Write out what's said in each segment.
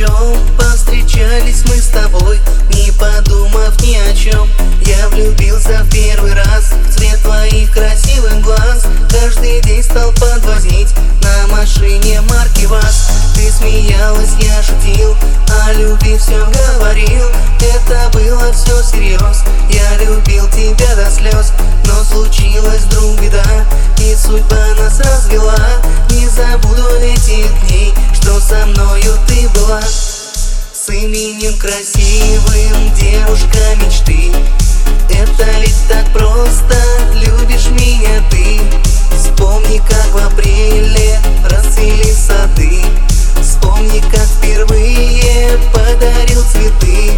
чем. Повстречались мы с тобой, не подумав ни о чем. Я влюбился в первый раз в цвет твоих красивых глаз. Каждый день стал подвозить на машине марки ВАЗ. Ты смеялась, я шутил, о любви все говорил. Это было все всерьез, я любил тебя до слез. Но случилась вдруг беда, и судьба нас развела. Не забуду этих дней, что со мною ты была. С именем красивым, девушка мечты. Это ведь так просто, любишь меня ты. Вспомни, как в апреле расцвели сады. Вспомни, как впервые подарил цветы.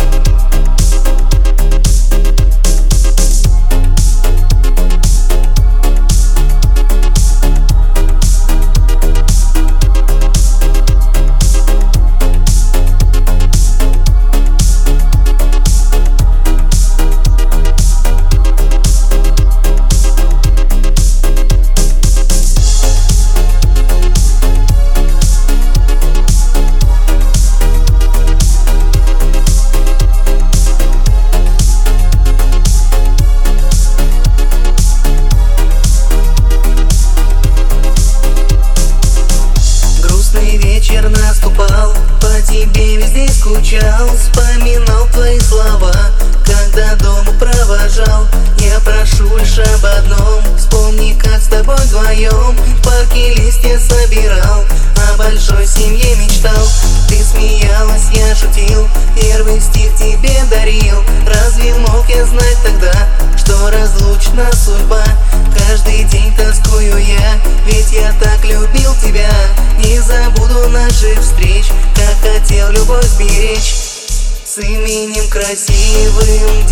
Вечер наступал, по тебе везде скучал. Вспоминал твои слова, когда дома провожал. Я прошу лишь об одном, вспомни, как с тобой вдвоем в парке листья собирал, о большой семье мечтал. Ты смеялась, я шутил, первый стих тебе дарил. Разве мог я знать тогда, что разлучна судьба? Каждый день тоскую я, ведь я так любил тебя. Не забуду наших встреч, как хотел любовь сберечь. С именем красивым,